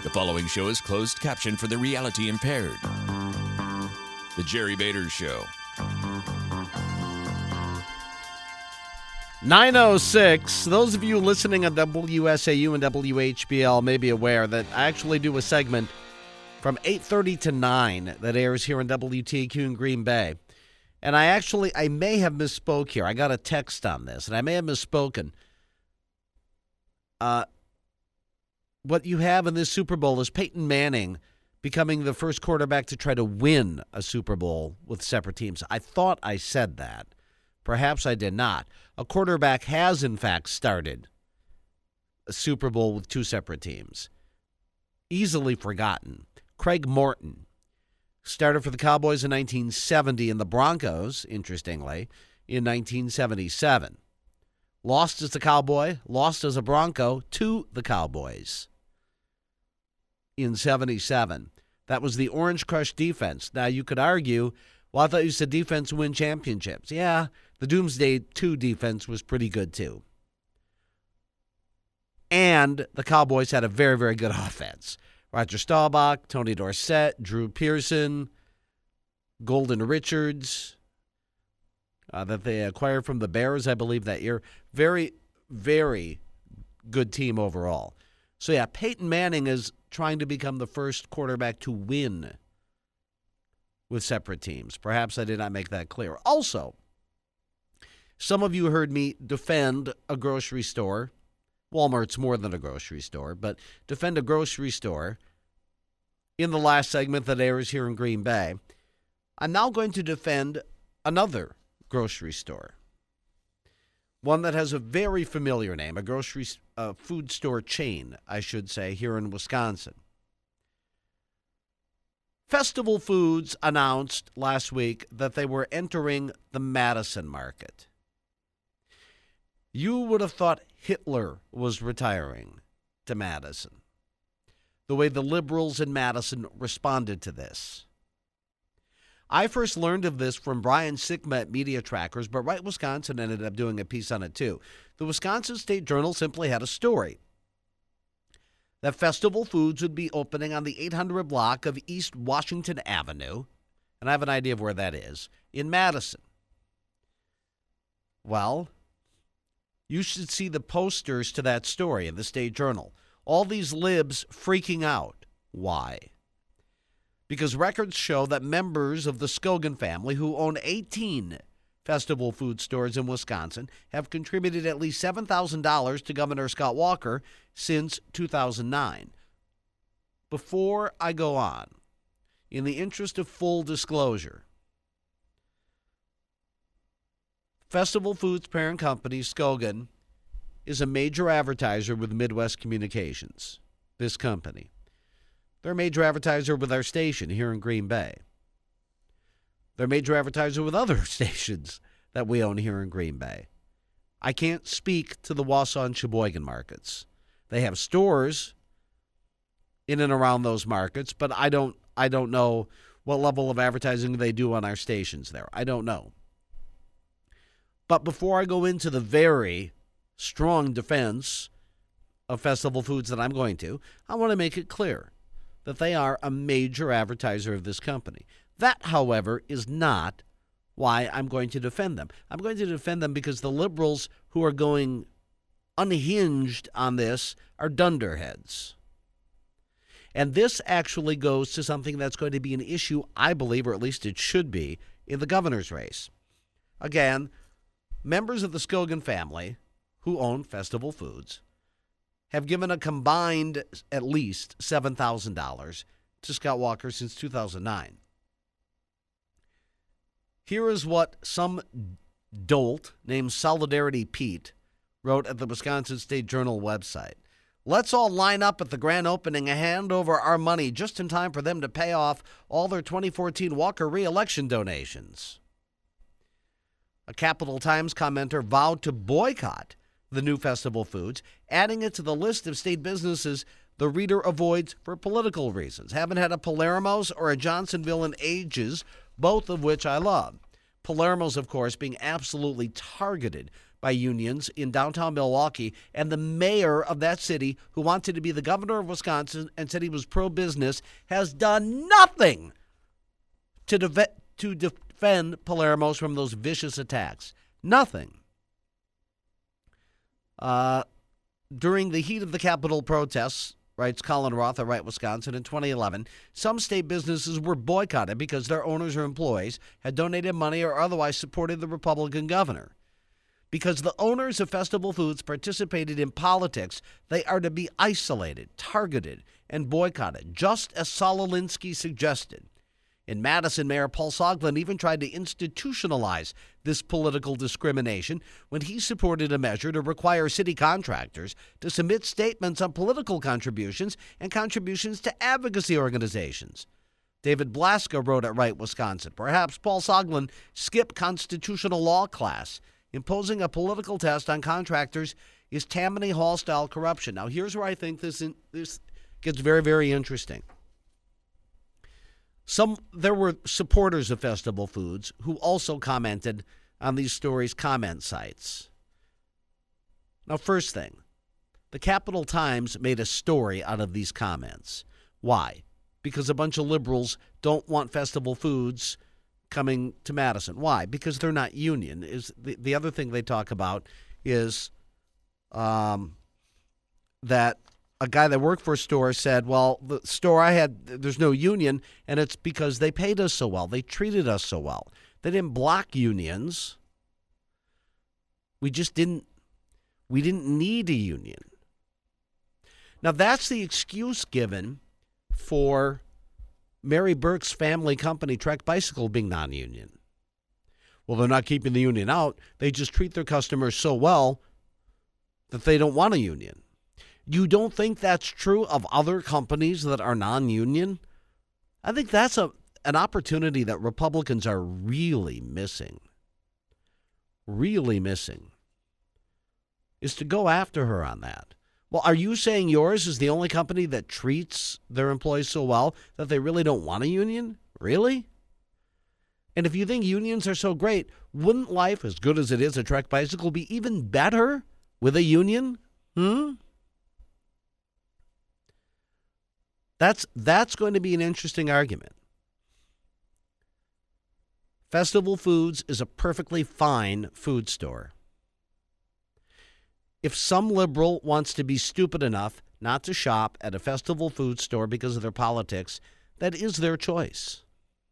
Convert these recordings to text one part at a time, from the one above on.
The following show is closed caption for the reality impaired. The Jerry Bader Show. 9:06. Those of you listening on WSAU and WHBL may be aware that I actually do a segment from 8:30 to 9 that airs here on WTQ in Green Bay. And I may have misspoke here. I got a text on this, and I may have misspoken. What you have in this Super Bowl is Peyton Manning becoming the first quarterback to try to win a Super Bowl with separate teams. I thought I said that. Perhaps I did not. A quarterback has, in fact, started a Super Bowl with two separate teams. Easily forgotten. Craig Morton started for the Cowboys in 1970 and the Broncos, interestingly, in 1977. Lost as a Cowboy, lost as a Bronco to the Cowboys in 77. That was the Orange Crush defense. Now, you could argue, well, I thought you said defense win championships. Yeah, the Doomsday 2 defense was pretty good, too. And the Cowboys had a very, very good offense. Roger Staubach, Tony Dorsett, Drew Pearson, Golden Richards, that they acquired from the Bears, I believe, that year. Very, very good team overall. So, yeah, Peyton Manning is trying to become the first quarterback to win with separate teams. Perhaps I did not make that clear. Also, some of you heard me defend a grocery store. Walmart's more than a grocery store, but defend a grocery store in the last segment that airs here in Green Bay. I'm now going to defend another grocery store, one that has a very familiar name, a grocery food store chain, I should say, here in Wisconsin. Festival Foods announced last week that they were entering the Madison market. You would have thought Hitler was retiring to Madison, the way the liberals in Madison responded to this. I first learned of this from Brian Sigma at Media Trackers, but Right Wisconsin ended up doing a piece on it too. The Wisconsin State Journal simply had a story that Festival Foods would be opening on the 800 block of East Washington Avenue, and I have an idea of where that is, in Madison. Well, you should see the posters to that story in the State Journal. All these libs freaking out. Why? Because records show that members of the Skogan family, who own 18 Festival Food stores in Wisconsin, have contributed at least $7,000 to Governor Scott Walker since 2009. Before I go on, in the interest of full disclosure, Festival Foods parent company, Skogan, is a major advertiser with Midwest Communications, this company. They're a major advertiser with our station here in Green Bay. They're a major advertiser with other stations that we own here in Green Bay. I can't speak to the Wausau and Sheboygan markets. They have stores in and around those markets, but I don't know what level of advertising they do on our stations there. I don't know. But before I go into the very strong defense of Festival Foods that I'm going to, I want to make it clear that they are a major advertiser of this company. That, however, is not why I'm going to defend them. I'm going to defend them because the liberals who are going unhinged on this are dunderheads. And this actually goes to something that's going to be an issue, I believe, or at least it should be, in the governor's race. Again, members of the Skogan family who own Festival Foods have given a combined at least $7,000 to Scott Walker since 2009. Here is what some dolt named Solidarity Pete wrote at the Wisconsin State Journal website. Let's all line up at the grand opening and hand over our money just in time for them to pay off all their 2014 Walker re-election donations. A Capital Times commenter vowed to boycott the new Festival Foods, adding it to the list of state businesses the reader avoids for political reasons. Haven't had a Palermo's or a Johnsonville in ages, both of which I love. Palermo's, of course, being absolutely targeted by unions in downtown Milwaukee, and the mayor of that city, who wanted to be the governor of Wisconsin and said he was pro-business, has done nothing to defend Palermo's from those vicious attacks. Nothing. During the heat of the Capitol protests, writes Colin Roth of Right Wisconsin, in 2011, some state businesses were boycotted because their owners or employees had donated money or otherwise supported the Republican governor. Because the owners of Festival Foods participated in politics, they are to be isolated, targeted, and boycotted, just as Saul Alinsky suggested. In Madison, Mayor Paul Soglin even tried to institutionalize this political discrimination when he supported a measure to require city contractors to submit statements on political contributions and contributions to advocacy organizations. David Blaska wrote at Right Wisconsin, perhaps Paul Soglin skipped constitutional law class. Imposing a political test on contractors is Tammany Hall-style corruption. Now, here's where I think this gets very, very interesting. There were supporters of Festival Foods who also commented on these stories' comment sites. Now, first thing, the Capital Times made a story out of these comments. Why? Because a bunch of liberals don't want Festival Foods coming to Madison. Why? Because they're not union. Is the other thing they talk about is that a guy that worked for a store said, well, the store I had, there's no union, and it's because they paid us so well. They treated us so well. They didn't block unions. We didn't need a union. Now, that's the excuse given for Mary Burke's family company, Trek Bicycle, being non-union. Well, they're not keeping the union out. They just treat their customers so well that they don't want a union. You don't think that's true of other companies that are non-union? I think that's an opportunity that Republicans are really missing, is to go after her on that. Well, are you saying yours is the only company that treats their employees so well that they really don't want a union? Really? And if you think unions are so great, wouldn't life, as good as it is at Trek Bicycle, be even better with a union? That's going to be an interesting argument. Festival Foods is a perfectly fine food store. If some liberal wants to be stupid enough not to shop at a Festival Food store because of their politics, that is their choice.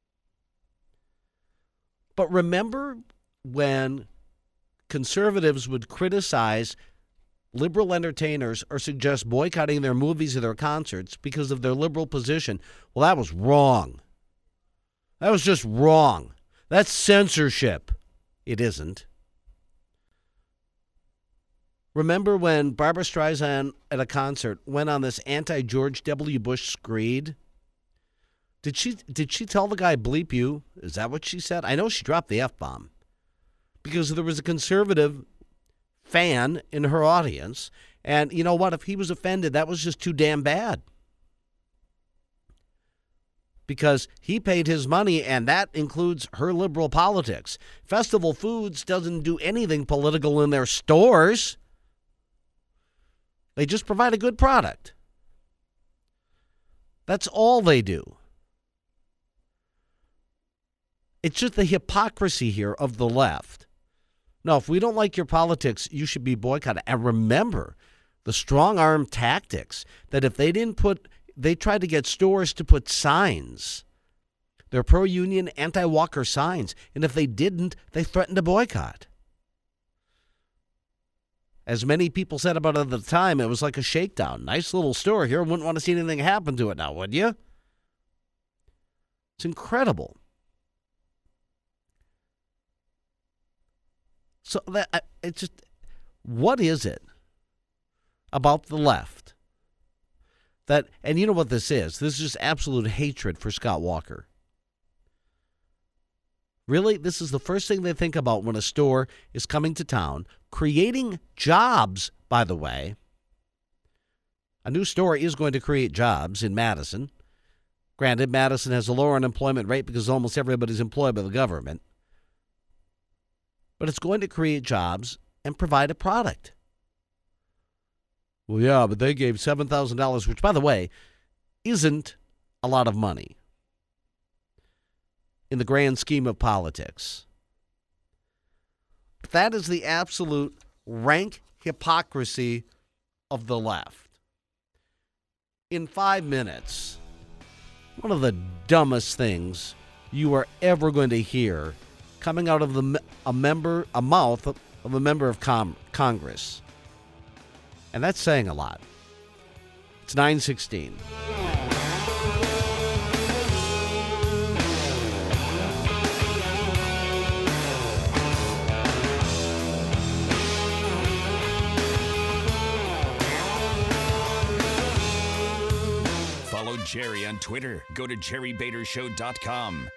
But remember when conservatives would criticize liberal entertainers or suggest boycotting their movies or their concerts because of their liberal position? Well, that was wrong. That was just wrong. That's censorship. It isn't. Remember when Barbra Streisand at a concert went on this anti-George W. Bush screed? Did she tell the guy, bleep you? Is that what she said? I know she dropped the F-bomb because there was a conservative fan in her audience. And you know what? If he was offended, that was just too damn bad. Because he paid his money, and that includes her liberal politics. Festival Foods doesn't do anything political in their stores. They just provide a good product. That's all they do. It's just the hypocrisy here of the left. No, if we don't like your politics, you should be boycotted. And remember the strong arm tactics that if they didn't they tried to get stores to put signs. They're pro-union, anti-Walker signs. And if they didn't, they threatened to boycott. As many people said about it at the time, it was like a shakedown. Nice little store here. Wouldn't want to see anything happen to it now, would you? It's incredible. So it's just, what is it about the left that, and you know what this is? This is just absolute hatred for Scott Walker. Really, this is the first thing they think about when a store is coming to town, creating jobs, by the way. A new store is going to create jobs in Madison. Granted, Madison has a lower unemployment rate because almost everybody's employed by the government. But it's going to create jobs, and provide a product. Well, yeah, but they gave $7,000, which, by the way, isn't a lot of money in the grand scheme of politics. But that is the absolute rank hypocrisy of the left. In 5 minutes, one of the dumbest things you are ever going to hear coming out of a mouth of a member of Congress. And that's saying a lot. It's 9:16. Follow Jerry on Twitter. Go to jerrybadershow.com.